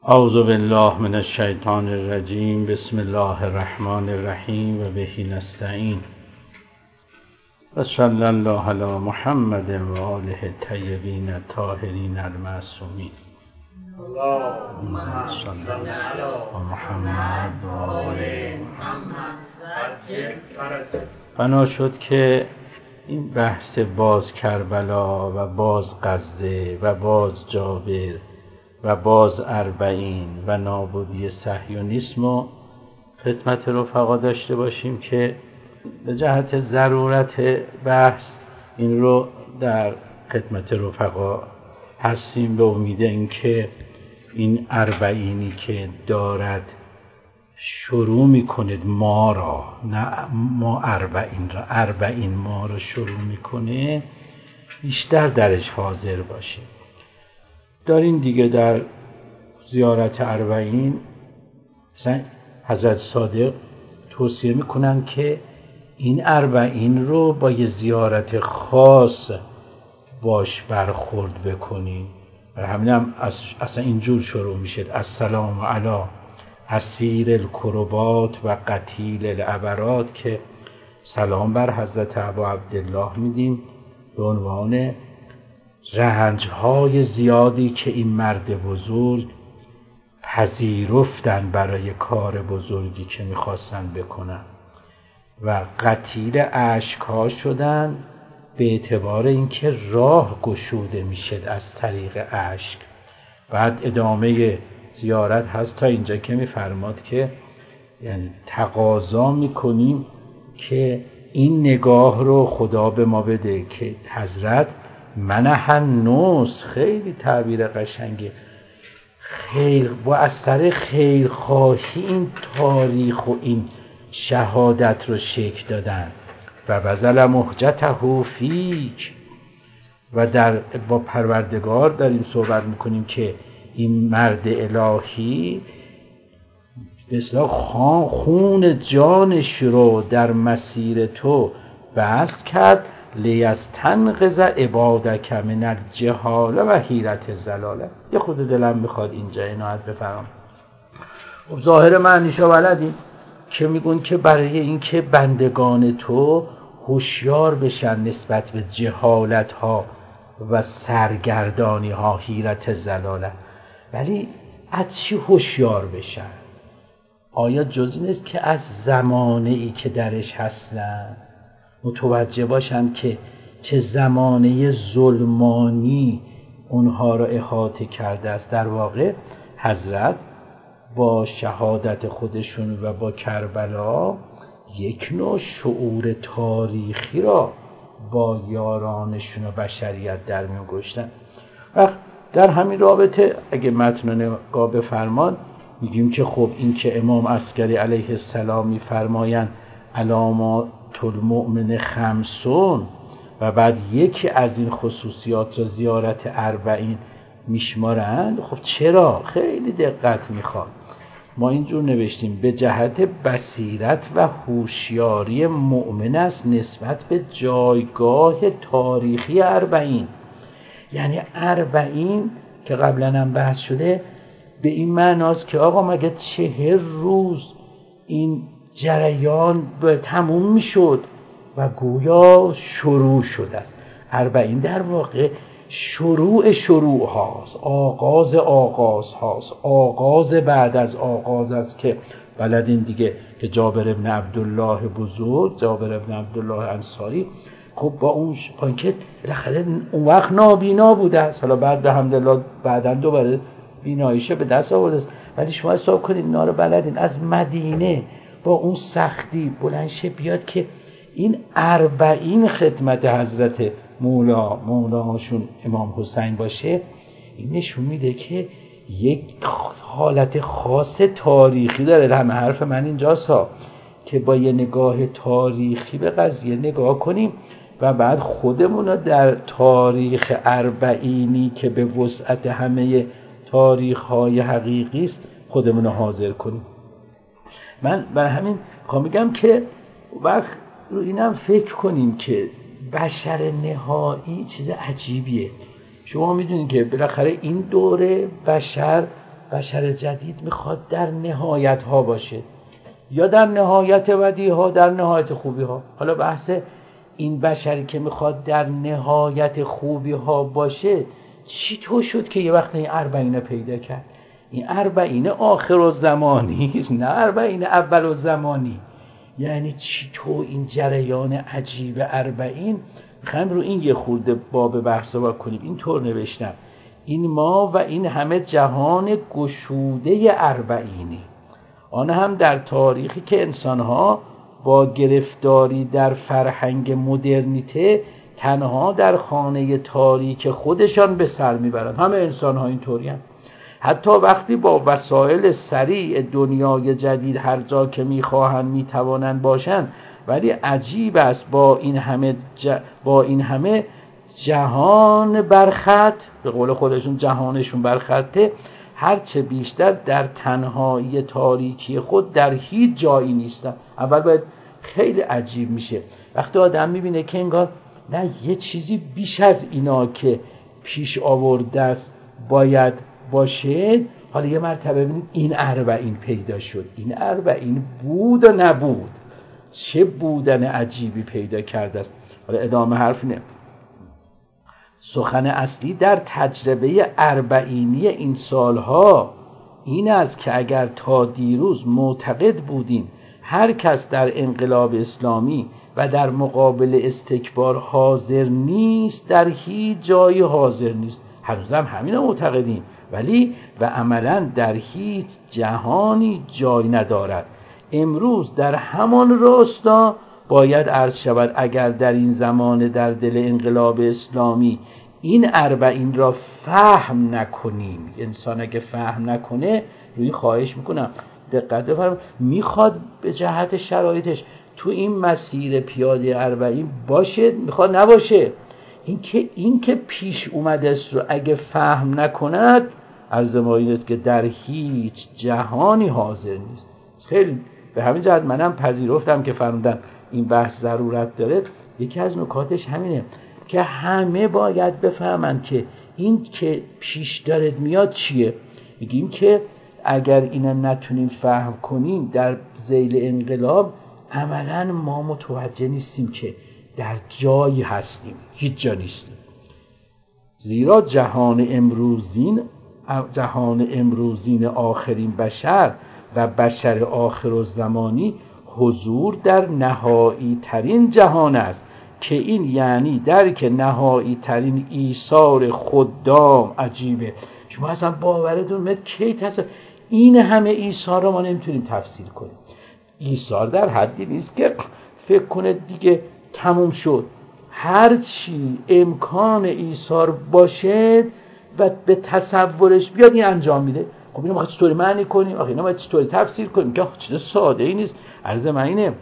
اعوذ بالله من الشیطان الرجیم. بسم الله الرحمن الرحیم و به نستعین و صلی الله علی محمد و آله الطیبین الطاهرین المعصومین. اللهم صل علی محمد و آل محمد. بنا شد که این بحث باز کربلا و باز غزه و باز جابر و باز اربعین و نابودی صهیونیسم و خدمت رفقا داشته باشیم که به جهت ضرورت بحث این رو در خدمت رفقا هستیم، به امید اینکه این اربعینی که دارد شروع میکنه ما را، نه ما اربعین را، اربعین ما را شروع میکنه، بیشتر درش حاضر باشیم. دارین دیگه در زیارت اربعین مثلا حضرت صادق توصیه میکنن که این اربعین رو با یه زیارت خاص باش برخورد بکنین. و همین هم اصلا اینجور شروع میشه: السلام علی اسیر الکربات و قتیل العبرات، که سلام بر حضرت ابا عبدالله میدیم به عنوان رنج‌های زیادی که این مرد بزرگ پذیرفتن برای کار بزرگی که میخواستن بکنن و قتیل اشک‌ها شدن به اعتبار اینکه راه گشوده میشه از طریق اشک. بعد ادامه زیارت هست تا اینجا که میفرماد که یعنی تقاضا میکنیم که این نگاه رو خدا به ما بده که حضرت منح النصح، خیلی تعبیر قشنگه، خیر با اثر خیرخواهی این تاریخ و این شهادت رو شکل دادن و بذل مهجته فیک. و با پروردگار داریم صحبت میکنیم که این مرد الهی مثلا خون جانش رو در مسیر تو بست کرد لیستنقذ عبادک من الجهاله و حیرت الضلاله. یه خود دلم میخواد اینجا عنایت بفرمایید. ظاهر معنیشو بلدیم که میگن که برای اینکه بندگان تو هوشیار بشن نسبت به جهالت ها و سرگردانی ها، حیرت الضلاله. ولی از چی هوشیار بشن؟ آیا جز این است که از زمانه ای که درش هستن متوجه باشند که چه زمانه ظلمانی اونها را احاطه کرده است؟ در واقع حضرت با شهادت خودشون و با کربلا یک نوع شعور تاریخی را با یارانشون و بشریت در میون گذاشتن. و در همین رابطه اگه متن نگاه بفرمان میگیم که خب این که امام عسکری علیه السلام میفرمایند علامات المؤمن خمسون و بعد یکی از این خصوصیات را زیارت اربعین میشمارند، خب چرا؟ خیلی دقت میخواد. ما اینجور نوشتیم: به جهت بصیرت و هوشیاری مؤمن است نسبت به جایگاه تاریخی اربعین. یعنی اربعین که قبلا هم بحث شده به این معناست که آقا مگه 40 روز این جریان به تموم میشد و گویا شروع شده است. اربعین در واقع شروع هاست، آغاز هاست، آغاز بعد از آغاز است که بلدین دیگه که جابر ابن عبدالله بزرگ، جابر ابن عبدالله انصاری، خب با اون که بالاخره اون وقت نابینا بوده است، حالا بعد الحمدلله بعداً دوباره بیناییشه به دست آورده است، ولی شما حساب کنید اینا رو بلدین از مدینه با اون سختی بلندشه بیاد که این اربعین خدمت حضرت مولاشون امام حسین باشه. این نشون میده که یک حالت خاص تاریخی داره. همه حرف من اینجاست که با یه نگاه تاریخی به قضیه نگاه کنیم و بعد خودمون رو در تاریخ اربعینی که به وسعت همه تاریخ‌های حقیقی است خودمون رو حاضر کنیم. من برای همین میگم که وقت رو اینم فکر کنیم که بشر نهایی چیز عجیبیه. شما میدونید که بالاخره این دوره بشر بشر جدید میخواد در نهایت ها باشه، یا در نهایت بدی ها، در نهایت خوبی ها. حالا بحث این بشری که میخواد در نهایت خوبی ها باشه چطور شد که یه وقت این اربعین پیدا کرد؟ این اربعین آخر الزمانی است، نه اربعین اول الزمانی. یعنی چطور این جریان عجیب اربعین؟ میخوایم رو این یه خورده باب بحث رو کنیم. این طور نوشتم: این ما و این همه جهان گشوده اربعینی، آن هم در تاریخی که انسانها با گرفتاری در فرهنگ مدرنیته تنها در خانه تاریک خودشان به سر میبرند. همه انسانها اینطوری هم. حتی وقتی با وسایل سریع دنیای جدید هر جا که میخواهند میتوانند باشند، ولی عجیب است با این همه جهان برخط، به قول خودشون جهانشون برخطه، هرچه بیشتر در تنهایی تاریکی خود در هیچ جایی نیستن. اول باید خیلی عجیب میشه وقتی آدم میبینه که انگار نه یه چیزی بیش از اینا که پیش آورده است باید باشه. حالا یه مرتبه ببینید این اربعین پیدا شد. این اربعین بود و نبود، چه بودن عجیبی پیدا کرده است. حالا ادامه حرف اینه: سخن اصلی در تجربه اربعینی این سالها این است که اگر تا دیروز معتقد بودیم هر کس در انقلاب اسلامی و در مقابل استکبار حاضر نیست، در هیچ جایی حاضر نیست. هنوزم همین معتقدیم، ولی و عملا در هیچ جهانی جای ندارد. امروز در همان راستا باید عرض شود اگر در این زمان در دل انقلاب اسلامی این اربعین را فهم نکنیم، انسان اگه فهم نکنه، روی خواهش میکنم دقت بفرمایید، میخواد به جهت شرایطش تو این مسیر پیاده اربعین باشه، میخواد نباشه، این که پیش اومده است رو اگه فهم نکند، عرض ما این است که در هیچ جهانی حاضر نیست. خیلی به همین جهت منم پذیرفتم که فرمودن این بحث ضرورت داره. یکی از نکاتش همینه که همه باید بفهمن که این که پیش دارد میاد چیه. میگیم که اگر اینا نتونیم فهم کنیم در ذیل انقلاب، عملا ما متوجه نیستیم که در جایی هستیم، هیچ جا نیستیم. زیرا جهان امروزین آخرین بشر و بشر آخر الزمانی حضور در نهایی ترین جهان است که این یعنی درک نهایی ترین ایثار خدام. عجیبه، شما اصلا باورتون میاد کی این همه ایثار رو ما نمیتونیم تفسیر کنیم. ایثار در حدی نیست که فکر کنه دیگه تموم شد. هر چی امکان ایثار باشه و به تصورش بیاد این انجام میده. خب اینو ما چطوری معنی کنیم؟ آخه اینو ما چطوری تفسیر کنیم؟ که چیز ساده ای نیست. عرض من اینه: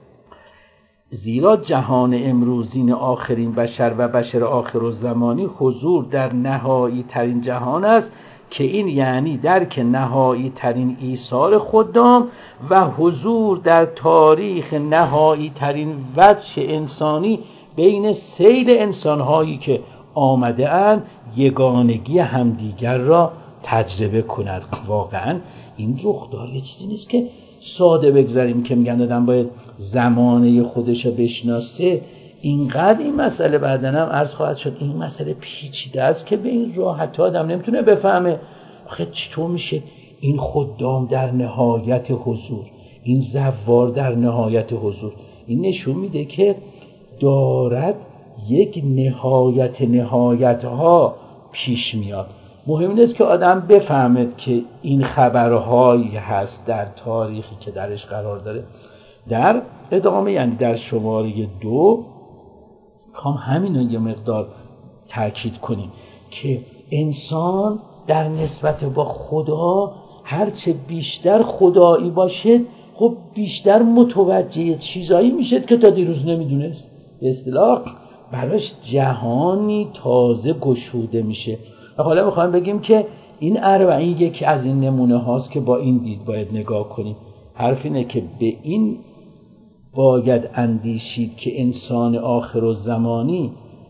زیرا جهان امروزین آخرین بشر و بشر آخر الزمانی حضور در نهایی ترین جهان است که این یعنی درک نهایی ترین ایثار خدام و حضور در تاریخ نهایی ترین وجه انسانی بین سیل انسانهایی که آمده اند یگانگی همدیگر را تجربه کند. واقعا این رخدار یه چیزی نیست که ساده بگذاریم که میگن آدم باید زمانه خودش رو بشناسه. اینقدر این مسئله بعدن هم عرض خواهد شد این مسئله پیچیده است که به این راحت آدم نمیتونه بفهمه. آخه چطور میشه این خدام در نهایت حضور، این زوار در نهایت حضور؟ این نشون میده که دارد یک نهایت ها پیش میاد. مهم نیست که آدم بفهمد که این خبرهایی هست در تاریخی که درش قرار داره. در ادامه، یعنی در شماره 2 میخوام همین رو یه مقدار تاکید کنیم که انسان در نسبت با خدا هرچه بیشتر خدایی باشه، خب بیشتر متوجه چیزایی میشه که تا دیروز نمیدونست. به اصطلاح براش جهانی تازه گشوده میشه. و حالا میخوایم بگیم که این اربعین یکی از این نمونه هاست که با این دید باید نگاه کنیم. حرف اینه که به این باید اندیشید که انسان آخر الزمانی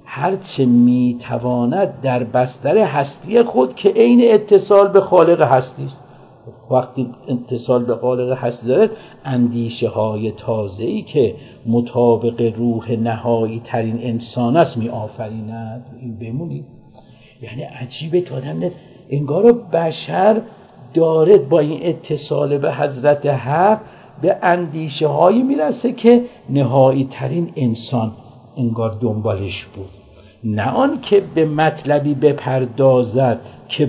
هرچه میتواند در بستر هستی خود که عین اتصال به خالق هستی است. وقتی اتصال به خالق هستی دارد، اندیشه های تازه‌ای که مطابق روح نهایی ترین انسان است می آفریند. این بمونید. یعنی عجیبه که آدم انگار بشر دارد با این اتصال به حضرت حق به اندیشه هایی میرسه که نهایی ترین انسان انگار دنبالش بود، نه آن که به مطلبی بپردازد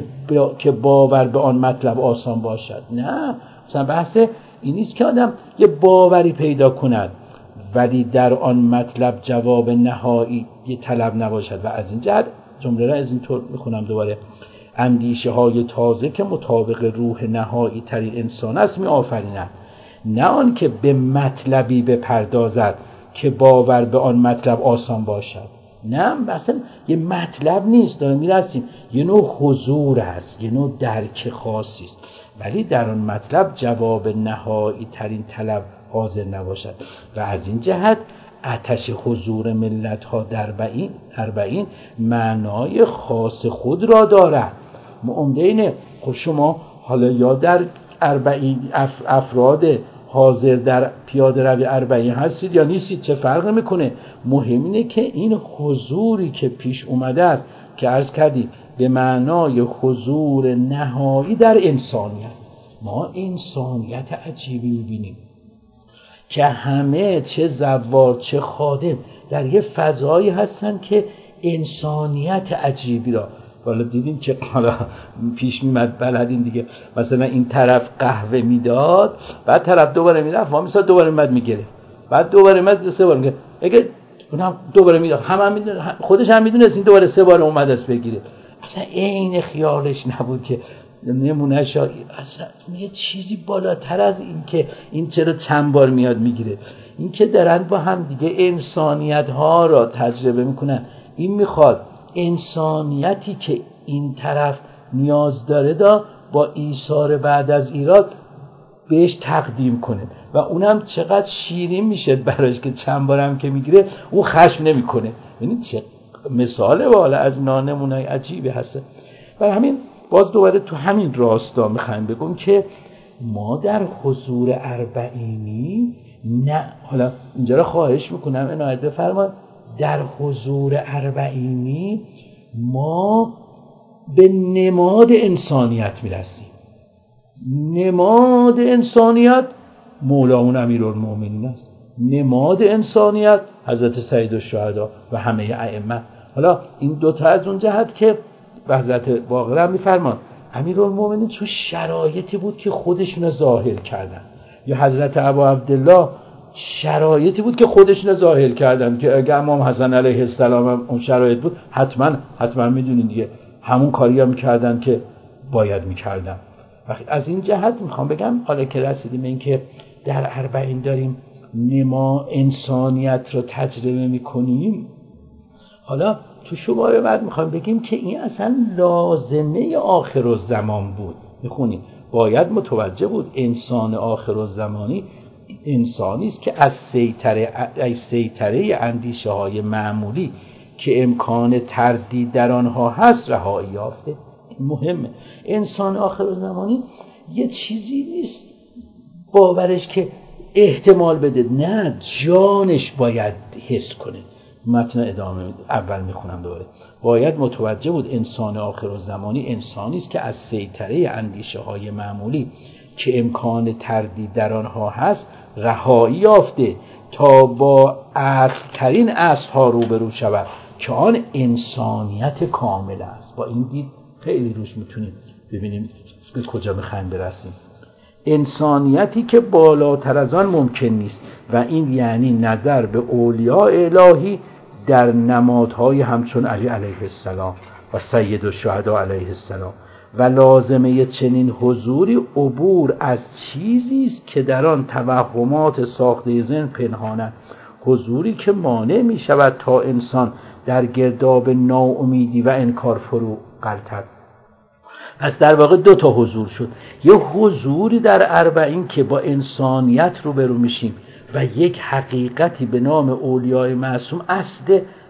که باور به آن مطلب آسان باشد. نه، مثلا بحث این نیست که آدم یه باوری پیدا کند ولی در آن مطلب جواب نهایی یه طلب نباشد. و از این جهت جمله را از این طور میخونم دوباره: اندیشه های تازه که مطابق روح نهایی ترین انسان است می آفریند، نه آن که به مطلبی بپردازد که باور به آن مطلب آسان باشد. نه، مثلا یه مطلب نیست، داریم میرسیم، یه نوع حضور است، یه نوع درک خاصی است، ولی در آن مطلب جواب نهایی ترین طلب حاضر نباشد. و از این جهت آتش حضور ملت ها در اربعین معنای خاص خود را دارد. عمده اینه. خب شما حالا یا در اربعین افراد حاضر در پیاده روی اربعین هستید یا نیستید، چه فرق میکنه؟ مهم اینه که این حضوری که پیش اومده است که عرض کردیم به معنای حضور نهایی در انسانیت، ما انسانیت عجیبی میبینیم که همه چه زوار چه خادم در یه فضایی هستن که انسانیت عجیبی را حالا دیدیم که حالا پیش میمد بلدین دیگه. مثلا این طرف قهوه میداد، بعد طرف دوباره میرفت وامیسا دوباره مد میگیره، بعد دوباره مد سه بار میگه، اگه اونم دوباره میداد، هم میدونه، خودش هم میدونه این دوباره سه بار اومد است بگیره. اصلا عین خیالش نبود که نمونهش اصلا یه چیزی بالاتر از این که این چرا چند بار میاد میگیره، این که دارن با هم دیگه انسانیت ها را تجربه میکنن. این میخواد انسانیتی که این طرف نیاز داره با ایثار بعد از ایراد بهش تقدیم کنه و اونم چقدر شیرین میشه براش که چند بارم که میگیره اون خشم نمیکنه. ببینید چه مثال والا از نمونه‌های عجیبی هست. و همین باز دوباره تو همین راستا میخوایم بگم که ما در حضور اربعینی، نه حالا اینجا را خواهش میکنم عنایت بفرمایید، در حضور اربعینی ما به نماد انسانیت میرسیم. نماد انسانیت مولانا امیرالمومنین است، نماد انسانیت حضرت سید الشهدا و همه ائمه. حالا این دوتا از اون جهت که حضرت باقر هم میفرمان امیرالمومنین چون شرایطی بود که خودشون ظاهر کردن، یا حضرت ابا عبدالله شرایطی بود که خودشون ظاهر کردن که اگه امام حسن علیه السلام اون شرایط بود حتما میدونین دیگه همون کاری هم میکردن که باید میکردن. از این جهت میخوام بگم حالا که رسیدیم این که در اربعین داریم نما انسانیت رو تجربه میکنیم، حالا تو شماره بعد میخوام بگیم که این اصلا لازمه آخرالزمان بود. میخونیم باید متوجه بود انسان آخرالزمانی انسانی است که از سیطره اندیشه های معمولی که امکان تردید در آنها هست رهایی یافته. مهمه. انسان آخرالزمانی یه چیزی نیست باورش که احتمال بده، نه، جانش باید حس کنه. متن ادامه اول میخونم دوباره. باید متوجه بود انسان آخرالزمانی انسانی است که از سیطره اندیشه های معمولی که امکان تردید در آنها هست رهایی یافته تا با اصل ترین اصل ها روبرو شود که آن انسانیت کامل است. با این دید خیلی روش میتونیم ببینیم به کجا میخوایم برسیم. انسانیتی که بالاتر از آن ممکن نیست و این یعنی نظر به اولیاء الهی در نمادهای همچون علی علیه السلام و سید الشهدا علیه السلام. و لازمه چنین حضوری عبور از چیزی است که در آن توهمات ساخته ذهن پنهانند، حضوری که مانع می شود تا انسان در گرداب ناامیدی و انکار فرو غلطد. پس در واقع دو تا حضور شد، یه حضوری در اربعین که با انسانیت روبرو میشیم و یک حقیقتی به نام اولیاء معصوم اصل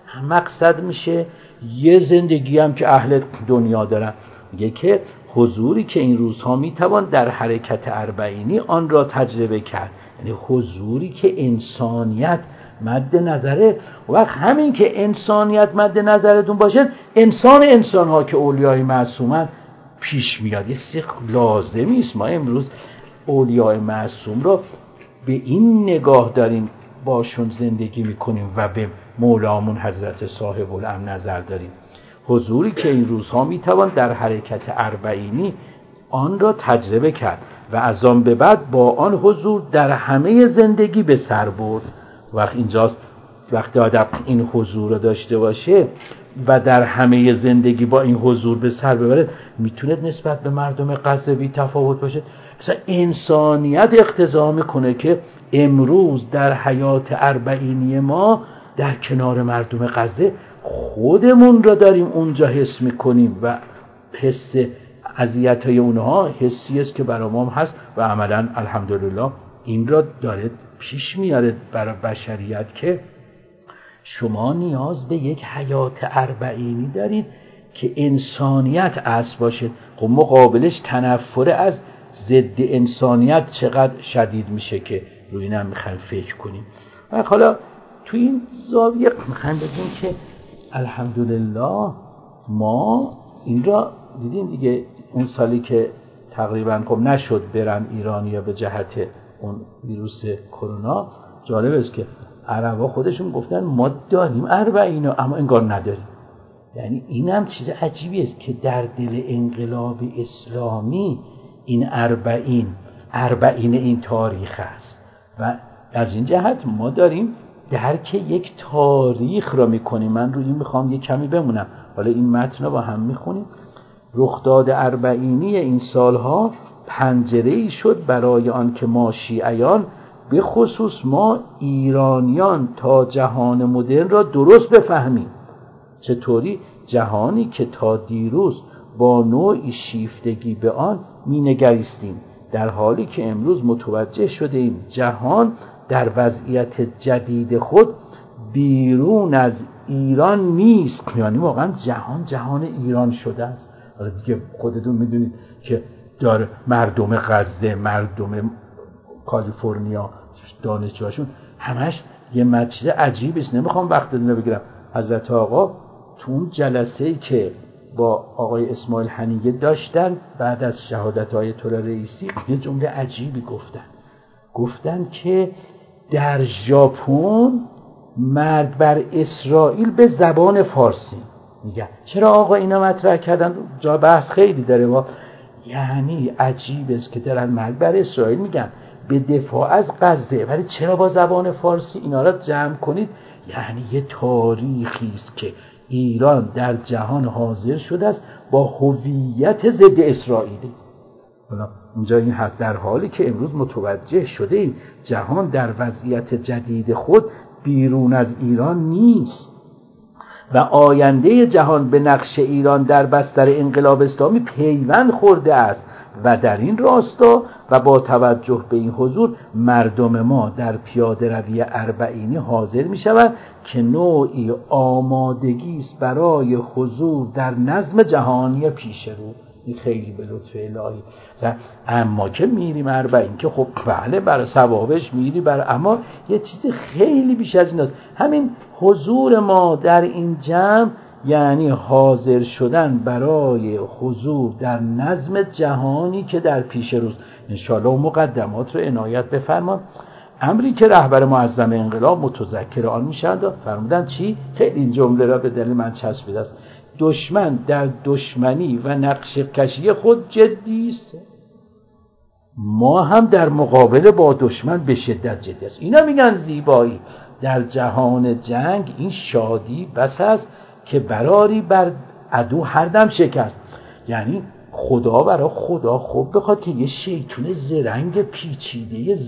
مقصد میشه یه زندگی هم که اهل دنیا دارن. میگه که حضوری که این روزها میتوان در حرکت اربعینی آن را تجربه کرد، یعنی حضوری که انسانیت مد نظره. وقت همین که انسانیت مد نظرتون باشه، انسان ها که اولیای معصومن پیش میاد. یه چیز لازمی است. ما امروز اولیای معصوم را به این نگاه داریم باشون زندگی میکنیم و به مولامون حضرت صاحب الامر نظر داریم. حضوری که این روزها میتوان در حرکت اربعینی آن را تجربه کرد و از آن به بعد با آن حضور در همه زندگی به سر برد. وقت اینجاست وقتی آدم این حضور رو داشته باشه و در همه زندگی با این حضور به سر ببره، میتونه نسبت به مردم غزه بی تفاوت باشه. اصلا انسانیت اقتضا میکنه که امروز در حیات اربعینی ما در کنار مردم غزه خودمون را داریم اونجا حس میکنیم و حس اذیت‌های اونها حسی است که برای ما هست و عملاً الحمدلله این را داره پیش میاره برای بشریت که شما نیاز به یک حیات اربعینی دارید که انسانیت اصل باشه. خب مقابلش تنفر از ضد انسانیت چقدر شدید میشه که روی اینم میخوایم فکر کنیم. و حالا تو این زاویه میخوایم بگیم که الحمدلله ما این را دیدیم دیگه. اون سالی که تقریبا خب نشد برن ایرانیا به جهت اون ویروس کرونا، جالب است که عربا خودشون گفتن ما داریم اربعینو اما انگار نداریم. یعنی این هم چیز عجیبی است که در دل انقلاب اسلامی این اربعین این تاریخ است و از این جهت ما داریم درک یک تاریخ را میکنیم. من روی این میخوام یک کمی بمونم، حالا این متن رو با هم میخونیم. رخداد اربعینی این سالها پنجره‌ای شد برای آن که ما شیعیان به خصوص ما ایرانیان تا جهان مدرن را درست بفهمیم. چطوری؟ جهانی که تا دیروز با نوعی شیفتگی به آن مینگریستیم، در حالی که امروز متوجه شده ایم جهان در وضعیت جدید خود بیرون از ایران نیست. یعنی واقعا جهان ایران شده است. حالا دیگه خودتون میدونید که داره مردم غزه، مردم کالیفرنیا، دانشجوهاشون همش یه مچیز عجیبی است. نمیخوام وقتتون رو بگیرم. حضرت آقا تو اون جلسه‌ای که با آقای اسماعیل حنیه داشتن بعد از شهادت آیت الله رئیسی یه جمله عجیبی گفتن که در ژاپن مرگ بر اسرائیل به زبان فارسی میگن. چرا آقا اینا مطرح کردن؟ جا بحث خیلی داره. یعنی عجیب است که دارن مرگ بر اسرائیل میگن به دفاع از غزه، ولی چرا با زبان فارسی؟ اینا را جمع کنید یعنی یه تاریخی است که ایران در جهان حاضر شده است با هویت ضد اسرائیلی. حالا اونجا این هست در حالی که امروز متوجه شده ایم جهان در وضعیت جدید خود بیرون از ایران نیست و آینده جهان به نقش ایران در بستر انقلاب اسلامی پیوند خورده است و در این راستا و با توجه به این حضور مردم ما در پیاده روی اربعینی حاضر می شوند که نوعی آمادگی است برای حضور در نظم جهانی پیش رو. این خیلی به لطف الهی. اما که میریم اربعین که خب بله برای ثوابش میری اما یه چیز خیلی بیش از این است. همین حضور ما در این جمع یعنی حاضر شدن برای حضور در نظم جهانی که در پیش روز انشاءالله و مقدمات رو عنایت بفرمان. امری که رهبر معظم انقلاب متذکر آن میشند فرمودن چی؟ خیلی این جمله را به دل من چسبیده است. دشمن در دشمنی و نقش کشی خود جدی است، ما هم در مقابل با دشمن به شدت جدی است. اینا میگن زیبایی. در جهان جنگ این شادی بس است که براری بر عدو هر دم شکست. یعنی خدا برای خدا خوب بخواد که یه شیطون زرنگ پیچیده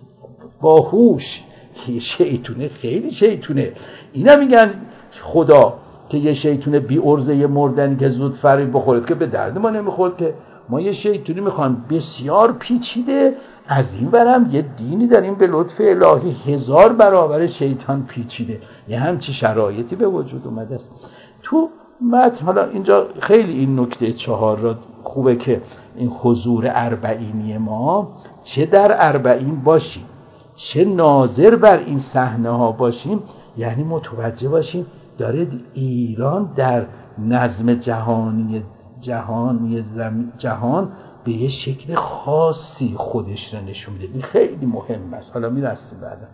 باهوش، یه شیطونه خیلی شیطونه، اینا میگن خدا که یه شیطونه بی ارزه مردنی که زود فریب بخورد که به درد ما نمیخورد که ما یه شیطونی میخوام بسیار پیچیده از این برم یه دینی داریم به لطف الهی 1000 برابر شیطان پیچیده، یه همچی شرایطی به وجود اومده است. تو متن حالا اینجا خیلی این نکته 4 را خوبه که این حضور اربعینی ما چه در اربعین باشیم چه ناظر بر این صحنه ها باشیم، یعنی متوجه باشیم داره ایران در نظم جهان به یه شکل خاصی خودش را نشون میده. این خیلی مهم است. حالا میرسیم بعدا.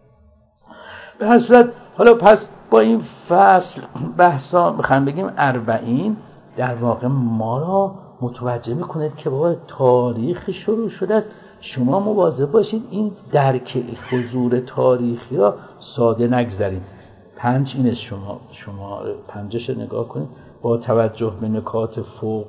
به هر صورت حالا پس با این فصل بحثا میخوام بگیم اربعین در واقع ما را متوجه میکنه که با تاریخ شروع شده است. شما مواظب باشید این درک حضور تاریخی را ساده نگذارید. 5 این شما 5 نگاه کنید. با توجه به نکات فوق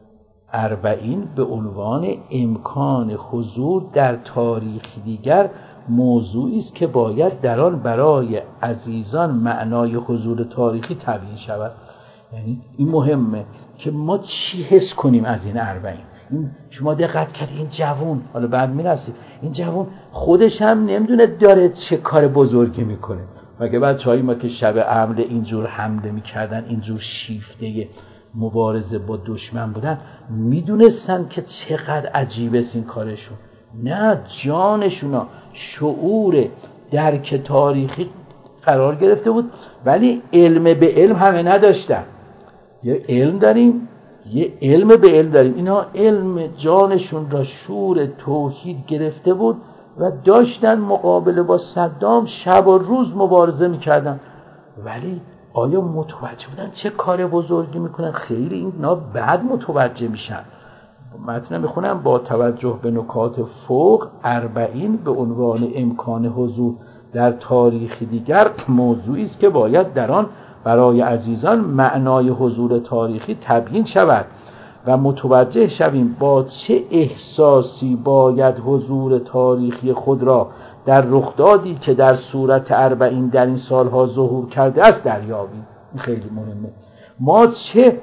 40 به عنوان امکان حضور در تاریخ دیگر موضوعی است که باید در آن برای عزیزان معنای حضور تاریخی تبیین شود. یعنی این مهمه که ما چی حس کنیم از این 40. شما دقت کرد این جوون، حالا بعد میرسید، این جوون خودش هم نمیدونه داره چه کار بزرگی میکنه. مگه بچه‌های ما که شب حمله اینجور حمله میکردن، اینجور شیفته مبارزه با دشمن بودن، میدونستن که چقدر عجیبه این کارشون؟ نه، جانشونا شعور درک تاریخی قرار گرفته بود، ولی علم به علم همه نداشتن. یه علم داریم، یه علم به علم داریم. اینا علم جانشون را شعور توحید گرفته بود و داشتن مقابله با صدام شب و روز مبارزه میکردن، ولی آیا متوجه بودن چه کار بزرگی میکنن؟ خیلی اینا بعد متوجه میشن. متن میخونم با توجه به نکات فوق 40 به عنوان امکان حضور در تاریخ دیگر موضوعی است که باید در آن برای عزیزان معنای حضور تاریخی تبیین شود و متوجه شویم با چه احساسی باید حضور تاریخی خود را در رخدادی که در صورت 40 در این سالها ظهور کرده است دریابیم. این خیلی مهمه. ما چه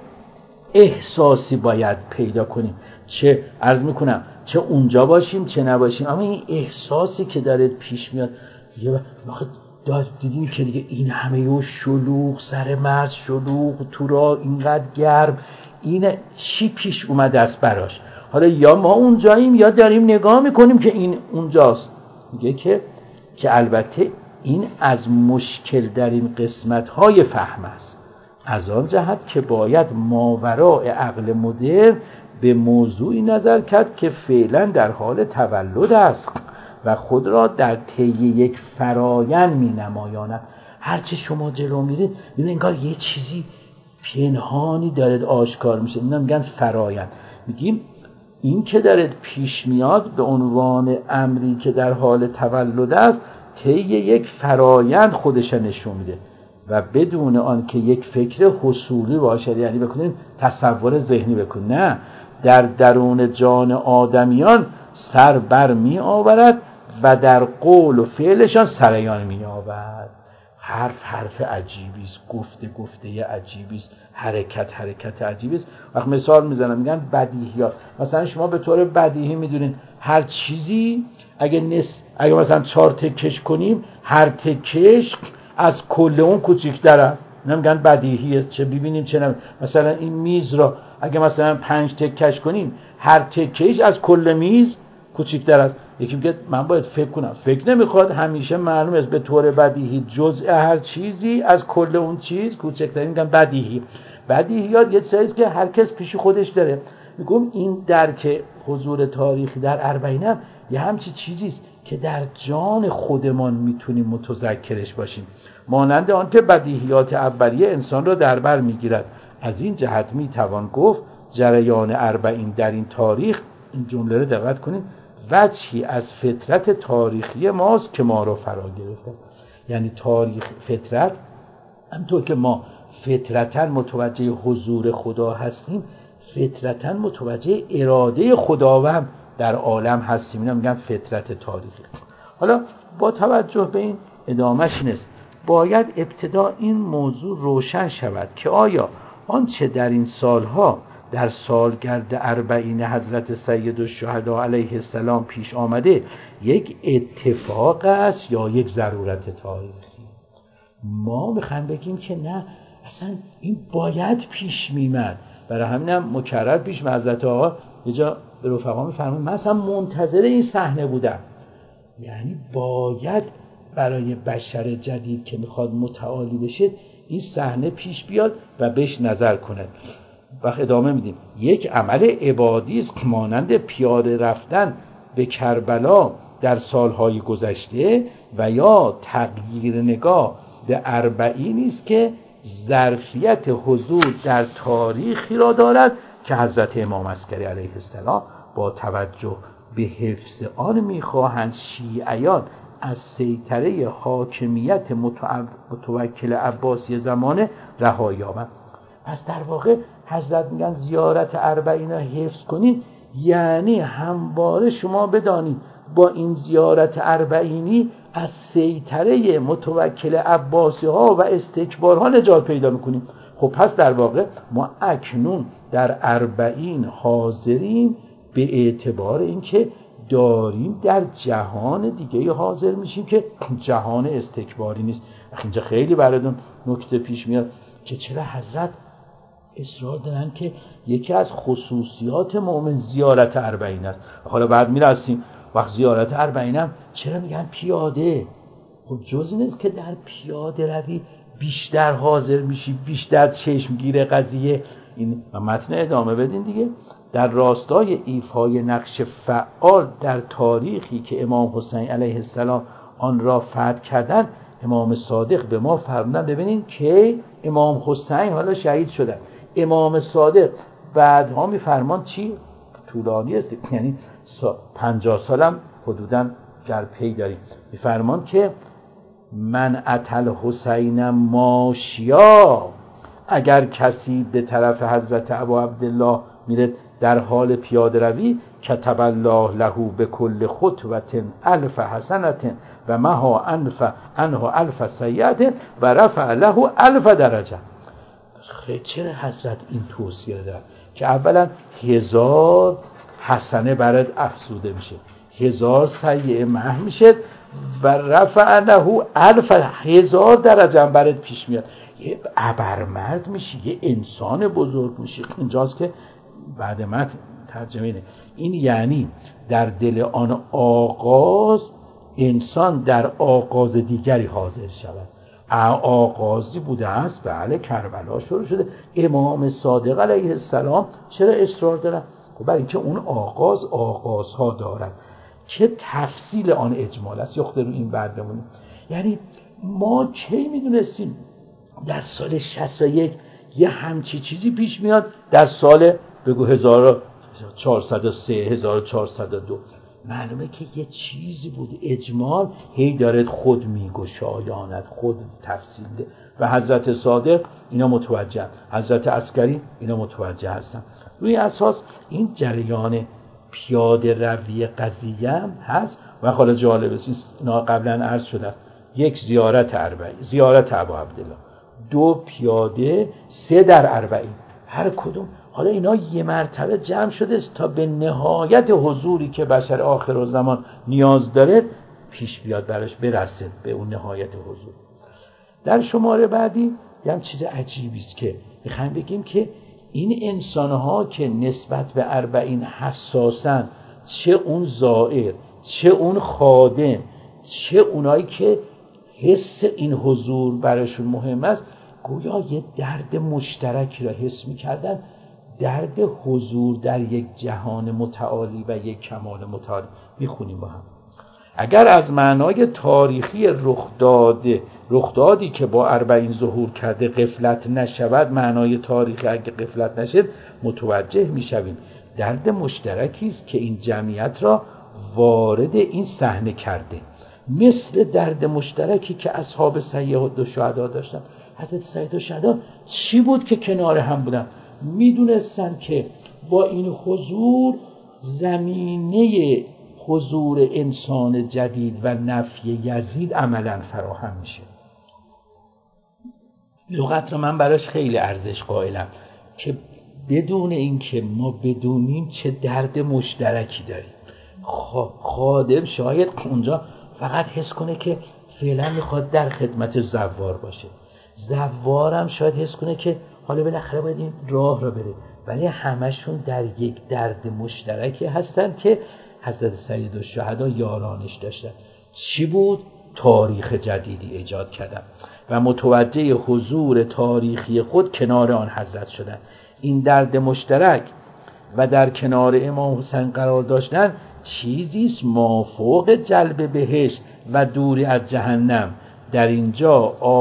احساسی باید پیدا کنیم، چه عرض میکنم چه اونجا باشیم چه نباشیم، اما این احساسی که داره پیش میاد، یه وقت دیدیم که دیگه این همه شلوغ، سر مرز شلوغ، تو را اینقدر گرم، این چی پیش اومده است براش؟ حالا یا ما اونجاییم یا داریم نگاه میکنیم که این اونجاست. میگه که البته این از مشکل در این قسمت‌های فهم است، از آن جهت که باید ماوراء عقل مدرن به موضوعی نظر کرد که فعلا در حال تولد است و خود را در طی یک فرایند می‌نمایاند. هرچه شما جلو میرید انگار یه چیزی پنهانی داره آشکار میشه. اینا میگن فرایند. میگیم این که داره پیش میاد به عنوان امری که در حال تولد است، طی یک فرایند خودش نشون میده و بدون آن که یک فکر حصولی باشد، یعنی بکنین تصور ذهنی بکن، نه، در درون جان آدمیان سر بر می آورد و در قول و فعلشان سریان می آورد. حرف عجیبی است، گفته عجیبی است، حرکت عجیبی است. وقت مثال میزنم میگن بدیهیات. مثلا شما به طور بدیهی میدونین هر چیزی اگه مثلا 4 تکش کنیم، هر تکش از کل اون کوچیک‌تر است. نمیگن بدیهی است، چه ببینیم چه نبینیم. مثلا این میز را اگه مثلا 5 تکش کنیم، هر تکش از کل میز کوچیک‌تر است. یکی میگه من باید فکر کنم. فکر نمیخواد، همیشه معلوم است به طور بدیهی جزء هر چیزی از کل اون چیز کوچکتر. میگن بدیهیات یه چیزی که هر کس پیش خودش داره. میگم این درک حضور تاریخی در 40 هم یه همچی چیزی است که در جان خودمان میتونیم متذکرش باشیم، مانند آن که بدیهیات اولیه انسان را در بر میگیرد. از این جهت میتوان گفت جریان 40 در این تاریخ، این جمله رو دقت کنید، وجهی از فطرت تاریخی ماست که ما را فرا گرفته است. یعنی تاریخ فطرت، همونطور که ما فطرتاً متوجه حضور خدا هستیم، فطرتاً متوجه اراده خداوند در عالم هستیم. اینا میگن فطرت تاریخی. حالا با توجه به این ادامهش نیست، باید ابتدا این موضوع روشن شود که آیا آنچه در این سالها در سالگرد اربعین حضرت سید الشهدا علیه السلام پیش آمده یک اتفاق است یا یک ضرورت تاریخی؟ ما میخوایم بگیم که نه، اصلا این باید پیش میمد. برای همینم مکرر پیش حضرت آقا یه جا به رفقا میفرمایند من اصلا منتظر این صحنه بودم. یعنی باید برای بشر جدید که میخواد متعالی بشه این صحنه پیش بیاد و بهش نظر کنه. وقت ادامه میدیم یک عمل عبادی است مانند پیاده رفتن به کربلا در سالهای گذشته و یا تغییر نگاه به اربعینی است که ظرفیت حضور در تاریخی را دارد که حضرت امام عسکری علیه السلام با توجه به حفظ آن میخواهند شیعیان از سیطره حاکمیت متوکل عباسی زمانه رهایی یابند. پس در واقع حضرت میگن زیارت اربعین را حفظ کنید، یعنی همواره شما بدانید با این زیارت اربعینی از سیطره متوکل عباسی ها و استکبارها نجات پیدا میکنیم. خب پس در واقع ما اکنون در اربعین حاضریم به اعتبار اینکه داریم در جهان دیگه حاضر میشیم که جهان استکباری نیست. اینجا خیلی براتون نکته پیش میاد که چرا حضرت اصرار دارن که یکی از خصوصیات مؤمن زیارت اربعین است. حالا بعد میرسیم وقت زیارت اربعین هم چرا میگن پیاده؟ خب جز این است که در پیاده روی بیشتر حاضر میشی، بیشتر چشمگیر قضیه. این متن ادامه بدین دیگه. در راستای ایفای نقش فعال در تاریخی که امام حسین علیه السلام آن را فتح کردند، امام صادق به ما فرمودند ببینین که امام حسین حالا شهید شدن، امام صادق بعدها میفرمان چی؟ طولانی است، یعنی 50 سالم حدوداً در پی داریم. میفرمان که من اتل حسین ماشیا، اگر کسی به طرف حضرت ابا عبدالله میره در حال پیاده روی، کتب الله له به کل خطوة الف حسنة و مها عنه الف سیئة و رفع له الف درجه. چرا حضرت این توصیه داره که اولا 1000 حسنه برات افزوده میشه، 1000 سیئه محو میشه و رفع له الف، 1000 درجه هم برات پیش میاد. یه ابرمرد میشی، یه انسان بزرگ میشی. اینجاست که بعد متن ترجمه اینه. این یعنی در دل آن آغاز انسان در آغاز دیگری حاضر شود. آغازی بوده است، بله کربلا شروع شده. امام صادق علیه السلام چرا اصرار دارن؟ خب برای اینکه اون آغازها دارن که تفصیل آن اجمال است. یا خود رو این بعد بمونیم. یعنی ما کی میدونستیم در سال 61 یه همچی چیزی پیش میاد؟ در سال بگو 1403 1402 معلومه که یه چیزی بود، اجمال هی دارد خود میگشایاند، خود تفصیل ده. و حضرت صادق اینا متوجه، حضرت عسکری اینا متوجه هستن. روی اساس این جریان پیاده روی قضیه هم هست. و حالا جالب است، اینا قبلا عرض شده است، یک زیارت اربعین، زیارت ابا عبدالله، 2 پیاده، 3 در اربعین، هر کدوم. حالا اینا یه مرتبه جمع شده تا به نهایت حضوری که بشر آخرالزمان نیاز داره پیش بیاد، براش برسه به اون نهایت حضور. در شماره بعدی یه چیز عجیبی است که میخوایم بگیم که این انسانها که نسبت به اربعین حساسن، چه اون زائر، چه اون خادم، چه اونایی که حس این حضور براشون مهم است، گویا یه درد مشترکی را حس می‌کردن، درد حضور در یک جهان متعالی و یک کمال متعالی. میخونیم با هم. اگر از معنای تاریخی رخدادی که با اربعین ظهور کرده غفلت نشود، معنای تاریخی اگه غفلت نشد متوجه میشویم درد مشترکی است که این جمعیت را وارد این صحنه کرده، مثل درد مشترکی که اصحاب سید الشهدا داشتن. حضرت سید الشهدا چی بود که کنار هم بودن؟ میدونستن که با این حضور زمینه حضور انسان جدید و نفی یزید عملا فراهم میشه. لغت رو من براش خیلی ارزش قائلم که بدون اینکه ما بدونیم چه درد مشترکی داریم. خادم شاید اونجا فقط حس کنه که فعلا میخواد در خدمت زوار باشه، زوارم شاید حس کنه که حالا بالاخره باید این راه را بره، ولی همشون در یک درد مشترکی هستن که حضرت سیدالشهدا یارانش داشتن. چی بود؟ تاریخ جدیدی ایجاد کردن و متوجه حضور تاریخی خود کنار آن حضرت شدن. این درد مشترک و در کنار امام حسین قرار داشتن چیزیست مافوق جلب بهشت و دوری از جهنم. در اینجا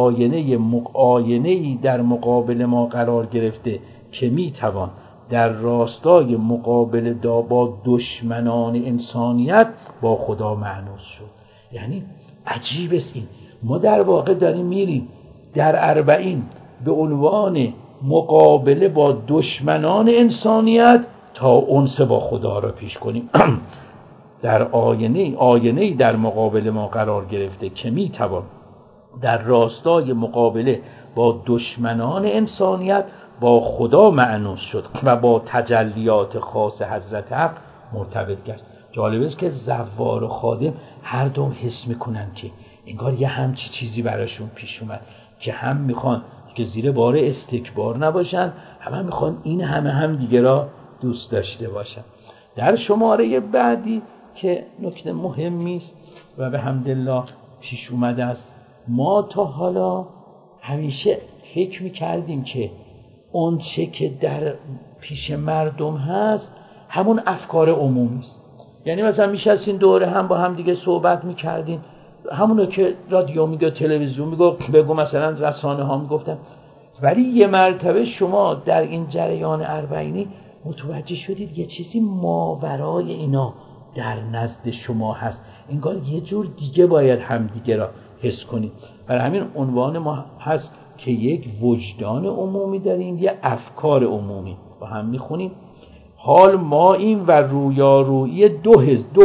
آینه‌ای در مقابل ما قرار گرفته که میتوان در راستای مقابله با دشمنان انسانیت با خدا مأنوس شد. یعنی عجیب است این. ما در واقع داریم میریم در اربعین به عنوان مقابله با دشمنان انسانیت تا انس با خدا را پیش کنیم. در آینه‌ای در مقابل ما قرار گرفته که میتوان در راستای مقابله با دشمنان انسانیت با خدا مأنوس شد و با تجلیات خاص حضرت حق مرتبط گشت. جالب است که زوار و خادم هر دو حس میکنن که انگار یه همچی چیزی براشون پیش اومد که هم میخوان که زیر بار استکبار نباشن، هم میخوان این هم دیگه را دوست داشته باشن. در شماره بعدی که نکته مهمی است و به حمدالله پیش اومده است، ما تا حالا همیشه فکر میکردیم که اون چه که در پیش مردم هست همون افکار عمومی است. یعنی مثلا میشستین دوره هم با هم دیگه صحبت میکردین، همونو که رادیو میگه، تلویزیون میگه، بگو مثلا رسانه ها میگفتن. ولی یه مرتبه شما در این جریان اربعینی متوجه شدید یه چیزی ماورای اینا در نزد شما هست، انگار یه جور دیگه باید هم دیگه را حس کنید. برای همین عنوان ما هست که یک وجدان عمومی داریم، یه افکار عمومی. با هم میخونیم: حال ما این و رویارویی دو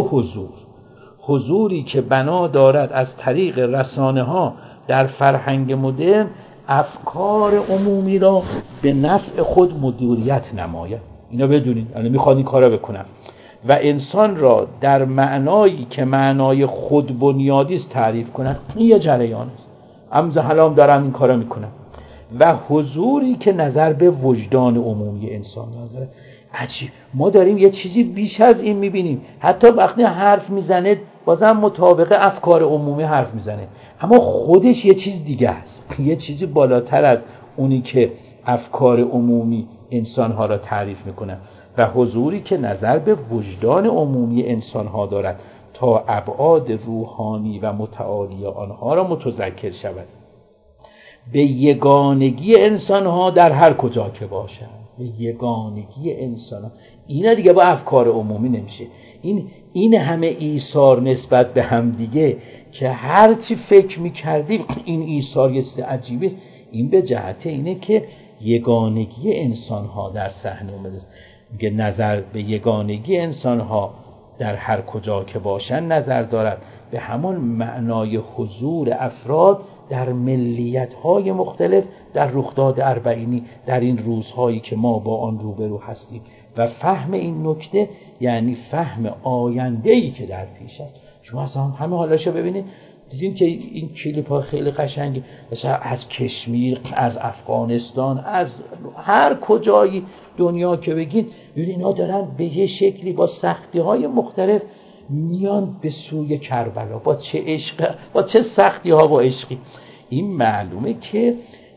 حضوری که بنا دارد از طریق رسانه ها در فرهنگ مدرن افکار عمومی را به نفع خود مدیریت نماید. اینا بدونید، الان میخواد این کارا بکنم و انسان را در معنایی که معنای خود بنیادی است تعریف کنند. این یه جریان است، همزهلام دارن این کارا میکنن. و حضوری که نظر به وجدان عمومی انسان داره. عجیب، ما داریم یه چیزی بیش از این میبینیم. حتی وقتی حرف میزنه بازم مطابق افکار عمومی حرف میزنه، اما خودش یه چیز دیگه است، یه چیزی بالاتر از اونی که افکار عمومی انسانها را تعریف میکنه. و حضوری که نظر به وجدان عمومی انسانها دارد تا ابعاد روحانی و متعالی آنها را متذکر شود، به یگانگی انسانها در هر کجا که باشند. به یگانگی انسانها، اینا دیگه با افکار عمومی نمیشه. این همه ایثار نسبت به هم دیگه که هر چی فکر میکردیم این ایثار یه چیز عجیبی است. این به جهت اینه که یگانگی انسانها در صحنه اومده است. میگه نظر به یگانگی انسانها در هر کجا که باشند نظر دارد، به همون معنای حضور افراد در ملیت‌های مختلف در رخداد اربعینی، در این روزهایی که ما با آن روبرو هستیم. و فهم این نکته یعنی فهم آینده‌ای که در پیش است. شما اصلا همه حالاشو ببینید، دیدین که این کلیپ‌ها خیلی قشنگه، مثلا از کشمیر، از افغانستان، از هر کجایی دنیا که بگید، اینا دارن به یه شکلی با سختی‌های مختلف میان به سوی کربلا، با چه عشق، با چه سختی‌ها، با عشقی. این معلومه که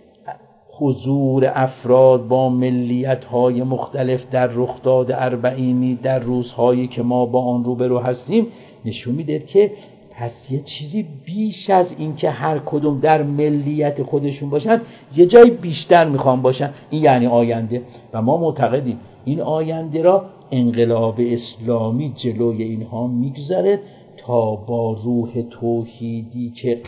حضور افراد با ملیت‌های مختلف در رخداد اربعینی در روزهایی که ما با آن روبرو هستیم نشون میده که پس یه چیزی بیش از این که هر کدوم در ملیت خودشون باشن، یه جای بیشتر میخوان باشن. این یعنی آینده. و ما معتقدیم این آینده را انقلاب اسلامی جلوی اینها میگذاره تا با روح توحیدی که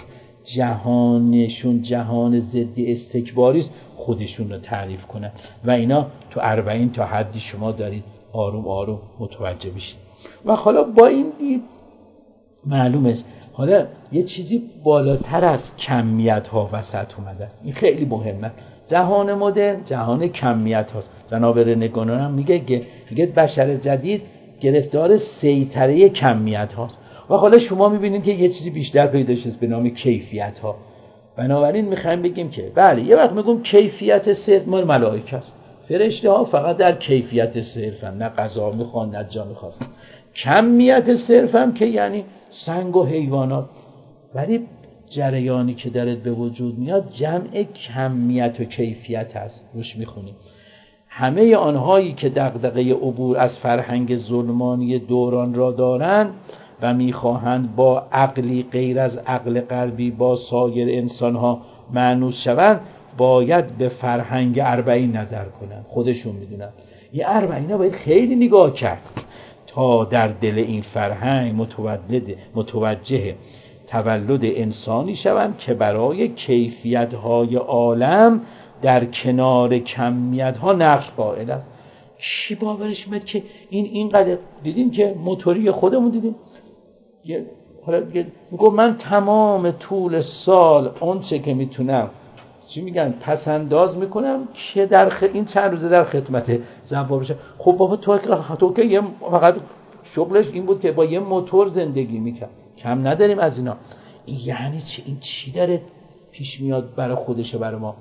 جهانشون جهان ضد استکباری است خودشون رو تعریف کنن. و اینا تو اربعین تا حدی شما دارید آروم آروم متوجه بشید. و حالا با این دید معلوم است حالا یه چیزی بالاتر از کمیت ها وسط اومده است. این خیلی مهمه. جهان مدرن جهان کمیت هاست. جناب رنه گونر هم میگه بشر جدید گرفتار سیطره کمیت هاست و حالا شما میبینید که یه چیزی بیشتر پیدا شده به نام کیفیت ها. بنابراین میخوایم بگیم که بله یه وقت میگم کیفیت صرف مال ملائکه است، فرشته ها فقط در کیفیت صرفن، نه غذا میخوان نه جا میخوان. کمیت صرف هم که یعنی سنگ و حیوانات، ولی جریانی که درت به وجود میاد جمع کمیت و کیفیت هست. روش میخونیم همه آنهایی که دغدغه عبور از فرهنگ ظلمانی دوران را دارند و میخواهند با عقلی غیر از عقل غربی با سایر انسانها مانوس شوند باید به فرهنگ اربعین نظر کنند. خودشون میدونن یه اربعین باید خیلی نگاه کرد تا در دل این فرهنگ متوجه تولد انسانی شوند که برای کیفیت‌های عالم در کنار کمیت‌ها نقش قائل است. کی باورش میاد که اینقدر دیدیم که موتوری خودمون دیدیم حالا میگم من تمام طول سال اون چه که میتونم چی میگن پسنداز میکنم که در این چند روزه در خدمت زنبار بشه. خب بابا تو که فقط شغلش این بود که با یه موتور زندگی میکرد، کم نداریم از اینا. یعنی چی؟ این چی داره پیش میاد برای خودشه برای ما؟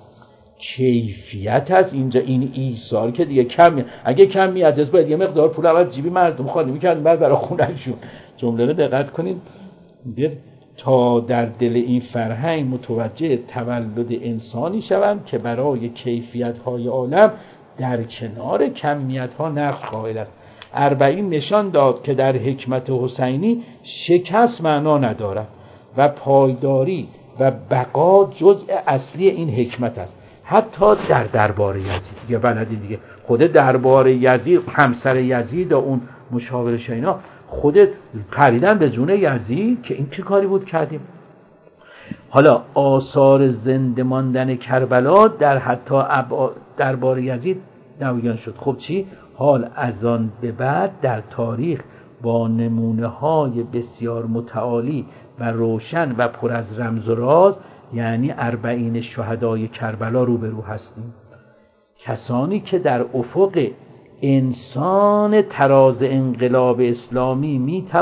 کیفیت از اینجا این ایثار که دیگه کم، اگه کمیت است باید یه مقدار پول اول جیبی مردم خالی میکردن برای خونه‌شون. جمله رو دقت کنید تا در دل این فرهنگ متوجه تولد انسانی شوند که برای کیفیت‌های عالم در کنار کمیت‌ها نقش قائل است. اربعین نشان داد که در حکمت حسینی شکست معنا ندارد و پایداری و بقا جزء اصلی این حکمت است. حتی در دربار یزید یا بلدی دیگه خود دربار یزید، همسر یزید و اون مشاورش اینا خودت پریدن به جون یزید که این چه کاری بود کردیم. حالا آثار زنده ماندن کربلا در حتی دربار یزید نمایان شد. خب چی؟ حال از آن به بعد در تاریخ با نمونه های بسیار متعالی و روشن و پر از رمز و راز یعنی اربعین شهدای کربلا روبرو هستیم. کسانی که در افق انسان تراز انقلاب اسلامی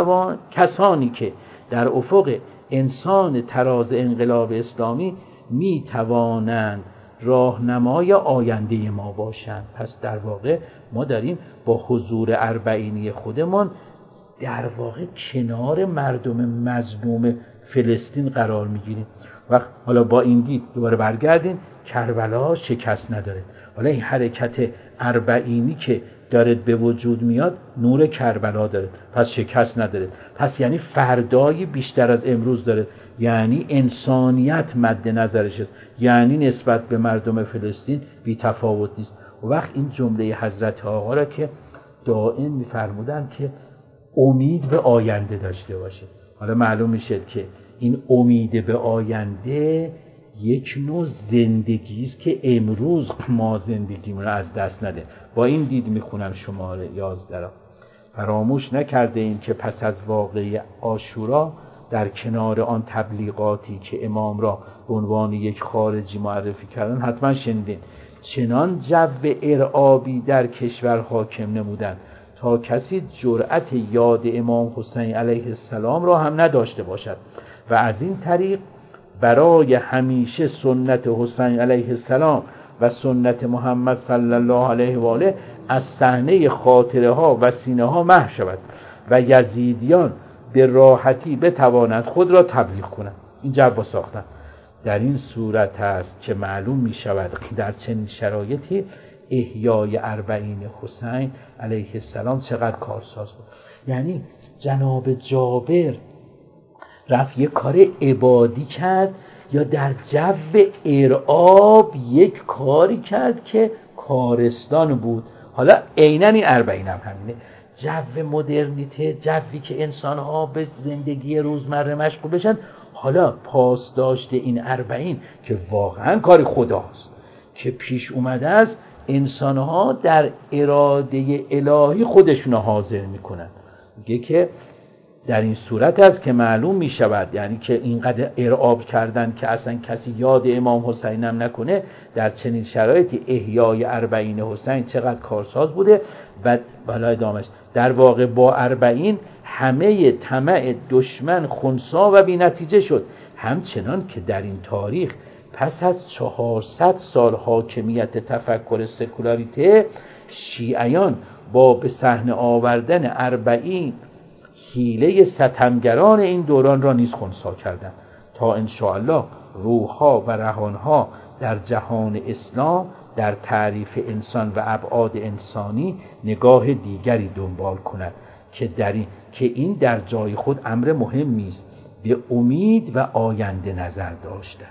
می توانند راهنمای آینده ما باشند. پس در واقع ما داریم با حضور اربعینی خودمان در واقع کنار مردم مظلوم فلسطین قرار میگیریم. و حالا با این دید دوباره برگردیم کربلا شکست نداره. حالا این حرکت اربعینی که داره به وجود میاد نور کربلا داره، پس شکست نداره. پس یعنی فردایی بیشتر از امروز داره، یعنی انسانیت مد نظرش است، یعنی نسبت به مردم فلسطین بی تفاوت نیست. و وقت این جمله حضرت آقا را که دائم میفرمودن که امید به آینده داشته باشه. حالا معلوم میشه که این امید به آینده یک نوع زندگی است که امروز ما زندگیمون رو از دست نده. با این دید میخونم شماره 11 را. فراموش نکرده ایم که پس از واقعه عاشورا در کنار آن تبلیغاتی که امام را به عنوان یک خارجی معرفی کردن حتما شنیدین، چنان جو ارعابی در کشور حاکم نمودند تا کسی جرأت یاد امام حسین علیه السلام را هم نداشته باشد و از این طریق برای همیشه سنت حسین علیه السلام و سنت محمد صلی الله علیه و آله از صحنه خاطره ها و سینه ها محو شود و یزیدیان به راحتی بتوانند خود را تبلیغ کنند. این جو ساختن. در این صورت است که معلوم می شود در چنین شرایطی احیای اربعین حسین علیه السلام چقدر کارساز بود. یعنی جناب جابر رفت یک کار عبادی کرد یا در جو ارعاب یک کاری کرد که کارستان بود. حالا عیناً این اربعین هم همینه، جو مدرنیته، جوی که انسان‌ها به زندگی روزمره مشغول بشن. حالا پاس داشته این اربعین که واقعاً کار خداست که پیش اومده است، انسان‌ها در اراده الهی خودشون حاضر میکنن. میگه که در این صورت است که معلوم می شود، یعنی که اینقدر ارعاب کردن که اصلا کسی یاد امام حسین هم نکنه، در چنین شرایطی احیای اربعین حسین چقدر کارساز بوده. و بالا ادامش در واقع با اربعین همه طمع دشمن خنثی و بی نتیجه شد، همچنان که در این تاریخ پس از 400 سال حاکمیت تفکر سکولاریته، شیعیان با به صحنه آوردن اربعین حیله ستمگران این دوران را نیز خنثی کردند تا انشاءالله روحها و روانها در جهان اسلام در تعریف انسان و ابعاد انسانی نگاه دیگری دنبال کنند که این در جای خود امر مهمی است، به امید و آینده نظر داشتن.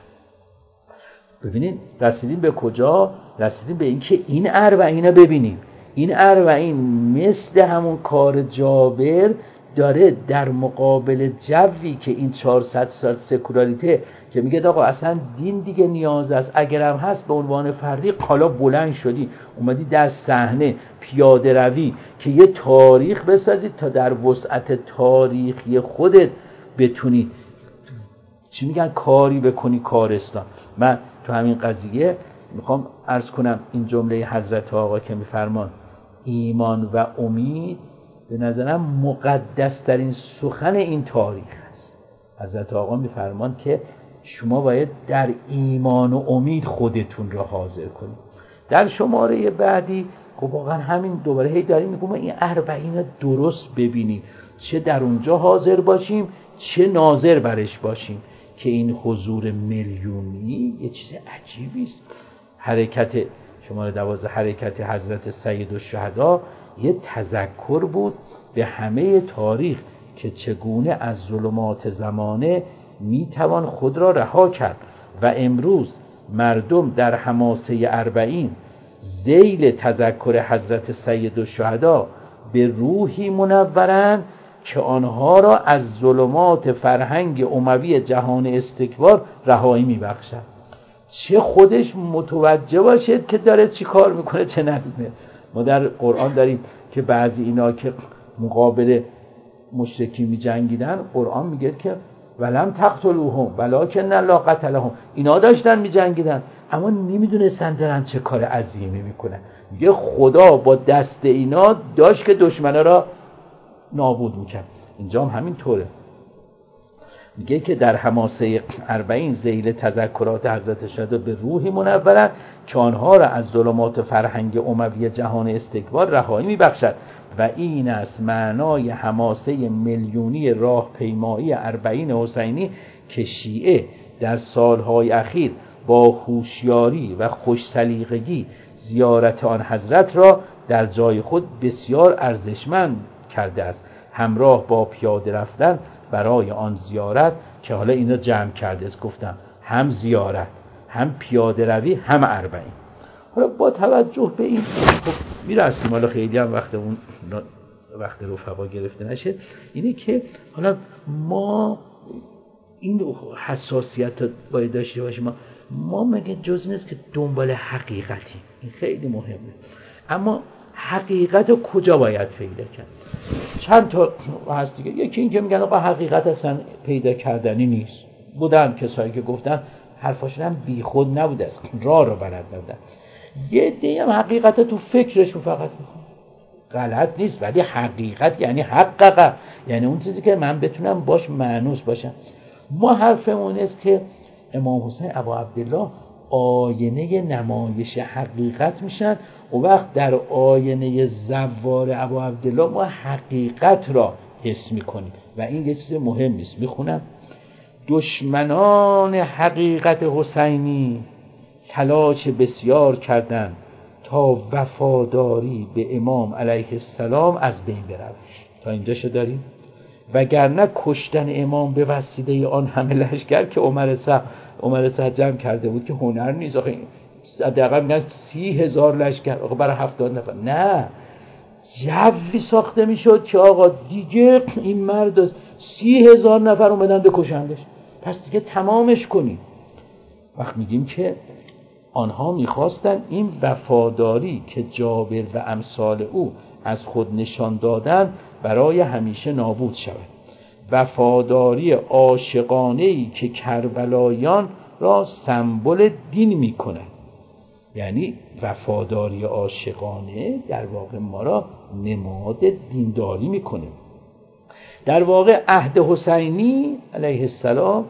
ببینید رسیدیم به کجا؟ رسیدیم به این که این اربعین ببینیم، این اربعین مثل همون کار جابر داره در مقابل جوی که این 400 سال سکولاریته که میگه آقا اصلا دین دیگه نیاز است، اگرم هست به عنوان فردی حالا بلند شدی اومدی در صحنه پیاده روی که یه تاریخ بسازی تا در وسعت تاریخی خودت بتونی چی میگن کاری بکنی کارستان. من تو همین قضیه میخوام عرض کنم این جمله حضرت آقا که میفرمان ایمان و امید به نظرم مقدس ترین سخن این تاریخ است. حضرت آقا میفرمان که شما باید در ایمان و امید خودتون را حاضر کنید. در شماره بعدی خب واقعا همین دوباره هی داریم میگم این اربعین درست ببینیم، چه در اونجا حاضر باشیم چه ناظر برش باشیم که این حضور میلیونی یه چیز عجیبی است. حرکت شماره 12 حرکت حضرت سید الشهدا یه تذکر بود به همه تاریخ که چگونه از ظلمات زمانه میتوان خود را رها کرد و امروز مردم در حماسه اربعین ذیل تذکر حضرت سید الشهدا به روحی منورند که آنها را از ظلمات فرهنگ اموی جهان استکبار رهایی میبخشد. چه خودش متوجه باشد که داره چی کار میکنه چه ندونه. ما در قرآن داریم که بعضی اینا که مقابل مشرکین میجنگیدن، قرآن میگه که ولم تقتلوهم ولکن الله قتلهم، اینا داشتن میجنگیدن اما نمیدونستن دارن چه کار عظیمی میکنن. میگه خدا با دست اینا داشت که دشمنا را نابود میکرد. اینجا هم همین طوره، میگه که در حماسه اربعین ذیل تذکرات حضرت شهدا به روحی منورند که آنها را از ظلمات فرهنگ اموی جهان استکبار رهایی میبخشد و این است معنای حماسه میلیونی راهپیمایی اربعین حسینی که شیعه در سالهای اخیر با هوشیاری و خوش سلیقگی زیارت آن حضرت را در جای خود بسیار ارزشمند کرده است، همراه با پیاده رفتن برای آن زیارت که حالا اینا جمع کرده است، گفتم هم زیارت هم پیاده روی هم اربعین. حالا با توجه به این خب میرسیم، حالا خیلی هم وقت رفقا گرفته نشه، اینه که حالا ما این حساسیت باید داشته باشیم. ما مگه جز نیست که دنبال حقیقتیم، این خیلی مهمه، اما حقیقت رو کجا باید پیدا کرد؟ چند تا هست دیگه. یکی این که میگن آقا حقیقت اصلا پیدا کردنی نیست، بودن کسایی که گفتن حرفاشون هم بی خود نبوده است، راه رو بلد نبودن. یه عده‌ای هم حقیقت تو فکرشون فقط میخوان، غلط نیست، ولی حقیقت یعنی حقیقت، یعنی اون چیزی که من بتونم باش مانوس باشم. ما حرفمون است که امام حسین ابا عبدالله آینه نمایش حقیقت میشن و وقت در آینه زوار ابا عبدالله ما حقیقت را حس میکنیم و این یه چیز مهمی است. میخونم: دشمنان حقیقت حسینی تلاش بسیار کردند تا وفاداری به امام علیه السلام از بین برود. تا اینجاشو داریم. وگرنه کشتن امام به وسیله آن همه لشکر که عمر سعد جمع کرده بود که هنر نیست. آخه دقیقا میگن 30,000 لشکر آقا برای 70 نفر، نه، جوی ساخته میشد که آقا دیگه این مرد 30,000 نفر اومدن بکشندش، پس دیگه تمامش کنید. وقت میگیم که آنها میخواستن این وفاداری که جابر و امثال او از خود نشان دادن برای همیشه نابود شود وفاداری عاشقانه‌ای که کربلاییان را سمبل دین می‌کند. یعنی وفاداری عاشقانه در واقع ما را نماد دینداری می‌کنه. در واقع عهد حسینی علیه السلام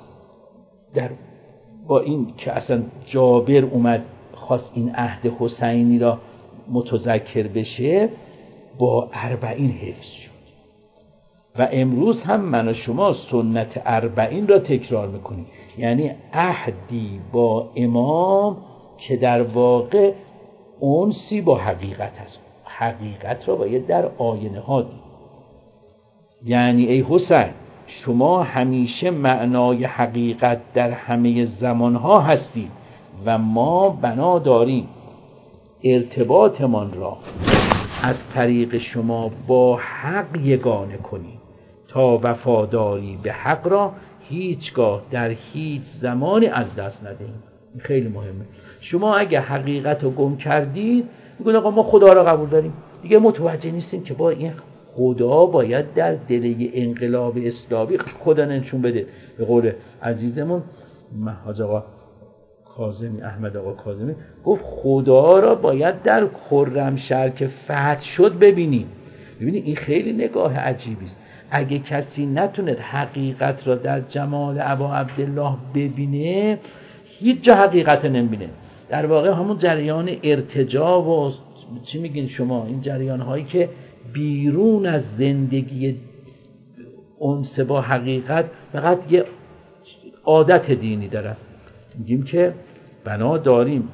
با این که اصلا جابر اومد خواست این عهد حسینی را متذکر بشه، با 40 حفظ شد و امروز هم من و شما سنت 40 را تکرار میکنیم. یعنی عهدی با امام که در واقع انسی با حقیقت هست. حقیقت را باید در آینه ها دید. یعنی ای حسین، شما همیشه معنای حقیقت در همه زمانها هستید و ما بنا داریم ارتباطمان را از طریق شما با حق یگانه کنیم تا وفاداری به حق را هیچگاه در هیچ زمانی از دست ندهیم. خیلی مهمه. شما اگه حقیقت رو گم کردید، میگن آقا ما خدا را قبول داریم، دیگه متوجه نیستیم که با این خدا باید در دل انقلاب اسلامی خدا نشون بده. به قول عزیزمون حاج آقا کاظمی، احمد آقا کاظمی گفت خدا را باید در خرمشهر که فتح شد ببینیم. ببینید این خیلی نگاه عجیبی است. اگه کسی نتوند حقیقت را در جمال ابا عبدالله ببینه، هیچ جا حقیقت نمیبینه. در واقع همون جریان ارتجاع و چی میگین شما، این جریان هایی که بیرون از زندگی انس با حقیقت فقط یه عادت دینی دارن. میگیم که بنا داریم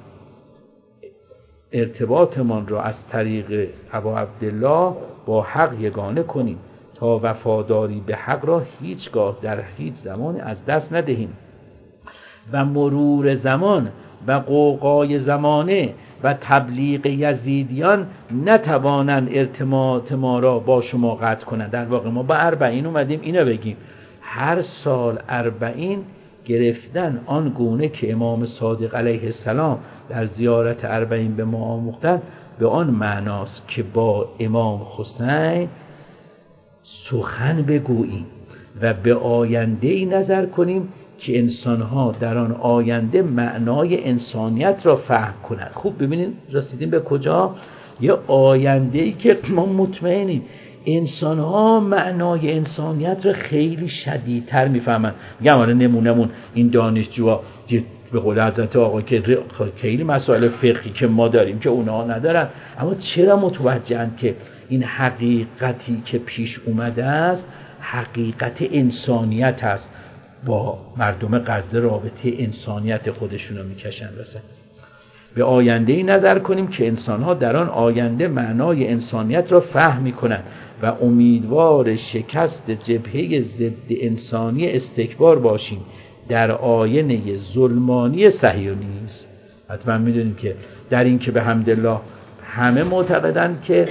ارتباطمان را از طریق ابا عبدالله با حق یگانه کنیم تا وفاداری به حق را هیچگاه در هیچ زمان از دست ندهیم و مرور زمان و قوقای زمانه و تبلیغ یزیدیان نتوانند ارتباط ما را با شما قطع کنند. در واقع ما با 40 اومدیم اینو بگیم. هر سال 40 گرفتن آن گونه که امام صادق علیه السلام در زیارت 40 به ما آموختند، به آن معناست که با امام حسین سخن بگوییم و به آینده‌ای نظر کنیم که انسان‌ها در آن آینده معنای انسانیت را فهم کنند. خوب ببینید رسیدیم به کجا؟ یه آینده‌ای که ما مطمئنیم انسان‌ها معنای انسانیت را خیلی شدیدتر میفهمن. میگم آره نمونمون این دانشجوها به قول حضرت آقا که خیلی مسائل فقهی که ما داریم که اونها ندارن، اما چرا متوجهن که این حقیقتی که پیش اومده است حقیقت انسانیت است. با مردم غزه رابطه انسانیت خودشون رو میکشن واسه. به آینده‌ای نظر کنیم که انسان‌ها در آن آینده معنای انسانیت را فهم می‌کنند و امیدوار شکست جبهه ضد انسانی استکبار باشیم در آینه ظلمانی صهیونیسم. حتما می‌دونیم که در این که به حمدالله همه معتقدند که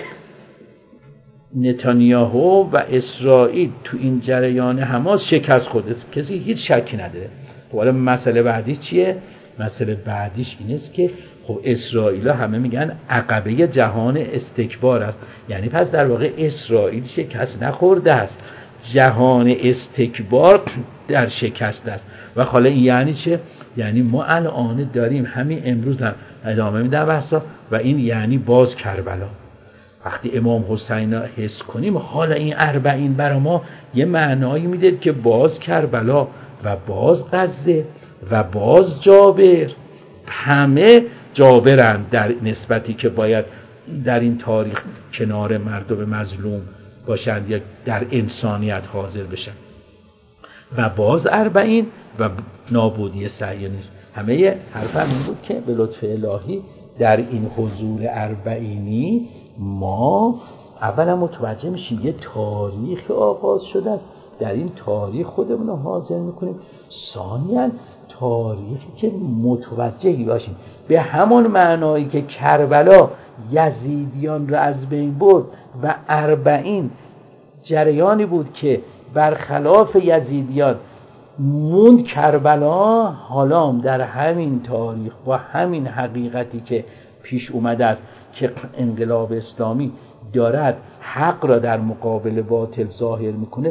نتانیاهو و اسرائیل تو این جریان حماس شکست خورده، کسی هیچ شکی نداره. حالا مسئله بعدی چیه؟ مسئله بعدیش این است که خب اسرائیل همه میگن عقبه جهان استکبار است. یعنی پس در واقع اسرائیل شکست نخورده است، جهان استکبار در شکست است. و حالا این یعنی چه؟ یعنی ما الان داریم همین امروز هم ادامه میدم بحثا و این یعنی باز کربلا. وقتی امام حسین را حس کنیم، حالا این 40 برای ما یه معنایی میده که باز کربلا و باز غزه و باز جابر، همه جابرند در نسبتی که باید در این تاریخ کنار مردم مظلوم باشند یا در انسانیت حاضر بشن. و باز 40 و نابودی صهیونیسم. همه حرفم این بود که به لطف الهی در این حضور 40 ما اولا متوجه میشیم یه تاریخ آغاز شده است، در این تاریخ خودمون رو حاضر میکنیم. ثانیاً تاریخی که متوجهی باشیم به همون معنایی که کربلا یزیدیان را از بین برد و 40 جریانی بود که برخلاف یزیدیان موند کربلا. حالا در همین تاریخ با همین حقیقتی که پیش اومده است که انقلاب اسلامی دارد حق را در مقابل باطل ظاهر میکنه،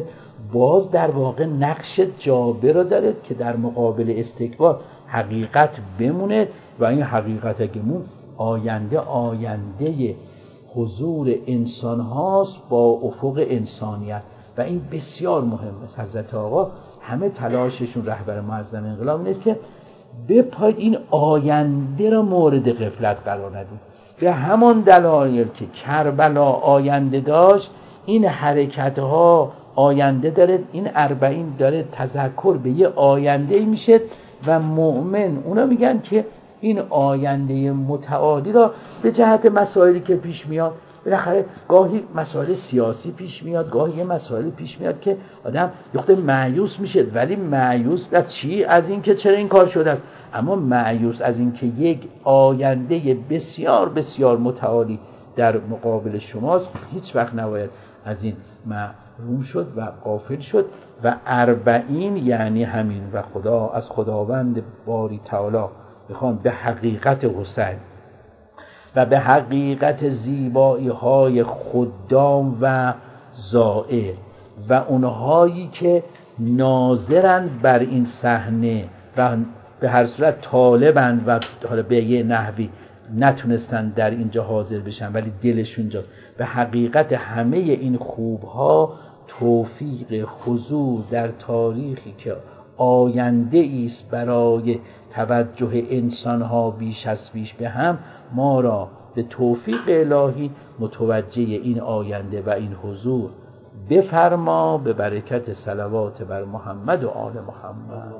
باز در واقع نقش جابر رو داره که در مقابل استکبار حقیقت بمونه و این حقیقت اگه مون آینده حضور انسان هاست با افق انسانیت و این بسیار مهم است. حضرت آقا همه تلاششون رهبر معظم انقلاب اینه که بپاید این آینده را مورد غفلت قرار ندید. به همان دلایل که کربلا آینده داشت این حرکت ها آینده داره، این 40 داره تذکر به یه آینده میشه و مؤمن اونا میگن که این آینده متعالی را به جهت مسائلی که پیش میاد، بالاخره گاهی مسائل سیاسی پیش میاد، گاهی یه مسائل پیش میاد که آدم یخته مایوس میشه، ولی مایوس از چی؟ از این که چرا این کار شده است، اما مایوس از این که یک آینده بسیار بسیار متعالی در مقابل شماست هیچ وقت نباید از این محروم شد و غافل شد. و 40 یعنی همین و خدا از خداوند باری تعالی بخوام به حقیقت حسین و به حقیقت زیبایی های خدام و زائر و اونهایی که ناظرند بر این صحنه و به هر صورت طالبند و حالا به یه نحوی نتونستن در اینجا حاضر بشن ولی دلشون جاست، به حقیقت همه این خوبها توفیق حضور در تاریخی که آینده ایست برای توجه انسانها بیش از پیش به هم، ما را به توفیق الهی متوجه این آینده و این حضور بفرما به برکت صلوات بر محمد و آل محمد.